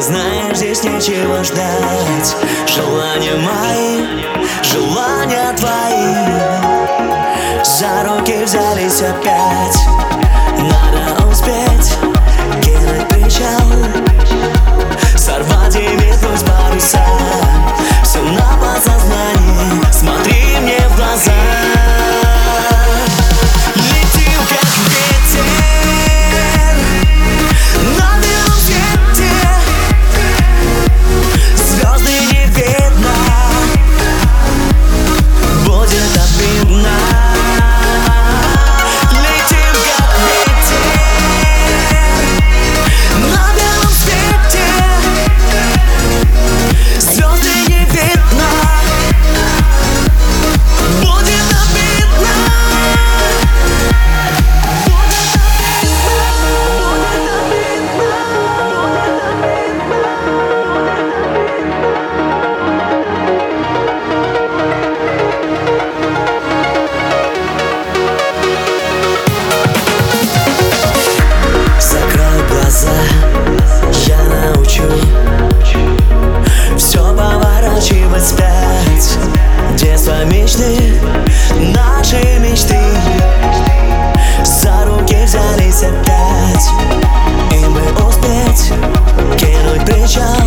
знаешь, здесь нечего ждать. Желания мои, желания твои за руки взялись опять. Надо успеть кинуть причал, сорвать и метнуть паруса. Все на подсознании, смотри мне в глаза. Летим как ветер на белом свете, звезды не видно, будет обидно. Летим как ветер на белом свете, звезды не видно, будет обидно. Закрой глаза, я научу все поворачивать вспять. Детство, мечты, наши мечты за руки взялись опять. И мы успеть кинуть причал,